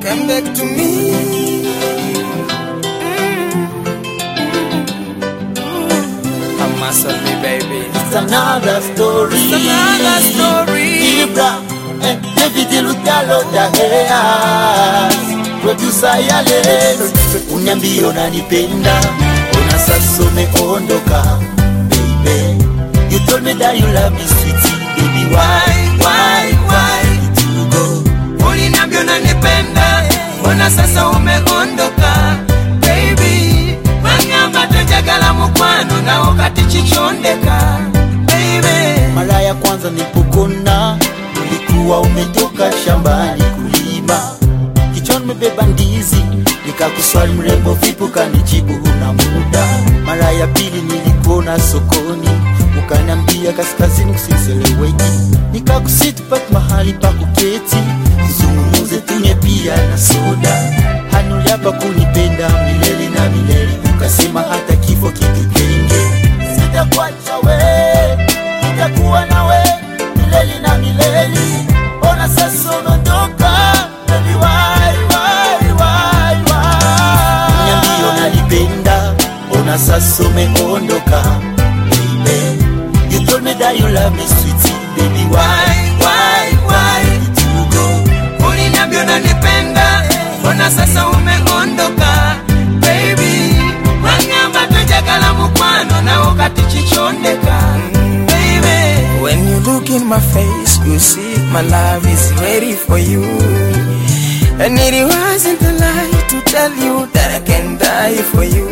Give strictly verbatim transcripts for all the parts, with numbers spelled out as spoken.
come back to me. I'm a sorry, baby. It's another story. It's another story. Ibra and David Lutalo da Heas. Producer ya lelo. Unyambio unanipenda. Ona sasa umeondoka. Baby, you told me that you love me, sweetie. Baby, why, why, why did you go? Uliniambia unanipenda. Ona sasa umeondoka. Baby, wanyamba tujagala mukwano na wakati chichondeka. Baby, mara ya kwanza nilipokona ulikuwa umetoka shambani kulima. Kichwani umebeba ndizi, nikakuswali mrembo vipi ukanijibu huna muda. Mara ya pili nilikuona sokoni, ukaniambia kaskazini kusiseleweki. Nikakusitu pati mahali pa kuketi, tuzungumze tunywe pia na soda. Hanuli hapa kunipenda milele na milele, ukasema hata kifo kitutenge. Sitakuacha we, nitakuwa nawe milele na milele. Ona sasa umeondoka, baby, why, why, why, why? Niambie unanipenda, ona sasa umeondoka. Baby, you told me that you love me, sweetie. Baby, why, why, why did you go? uliniambia unanipenda. Ona sasa umeondoka. Baby, wanyamba tujagala mukwano na wakati chichondeka. Baby, when you look in my face, you see my love is ready for you. And it wasn't a lie to tell you that I can die for you.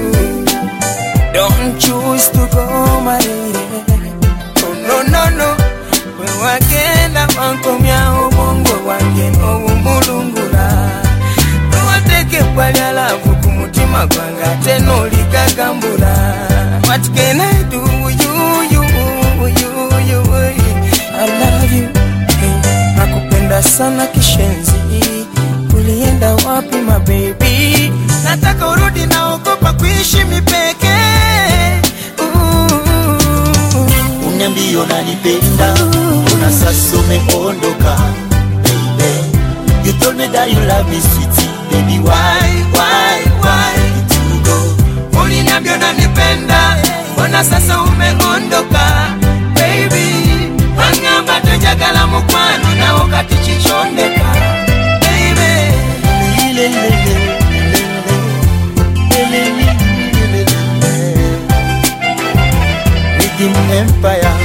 Don't choose to go, my lady. Oh no, no, no. We wakenda wankomya ubongo wange no umulungula. Wateke kwalya lavu kumutima kwanga teno likagambula. What can I do? You, you, you, you, I love you. Hey, nakupenda sana kishenzi. Ulienda wapi my baby? Nataka urudi, naogopa kuishi mipeke. Uniambie unanipenda, ona sasa umeondoka. Baby, you told me that you love me, sweetie. Baby, why, why, why did you go? Uliniambia unanipenda. Ona sasa umeondoka. Baby, wanyamba tujagala mukwano na wakati chichondeka. Baby, le, le, le, le, le, le, le, le. Rhythm Empire.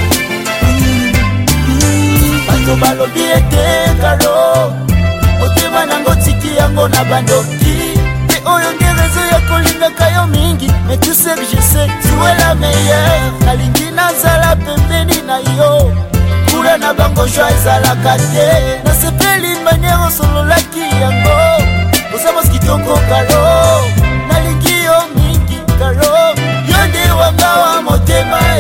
Bato balobi ete karo, otema nango tiki yango na bandoki. Te oyo ngerezo ya kolinga kayo mingi, mais tu sais que je sais, tu es la meilleure. Kalingi nazala pembeni na yo, kura na bango joie ezalaka te. Nasepeli manière osololaki yango, osamos kitoko karo. Nalingi yo mingi karo, yo nde wanga wa motema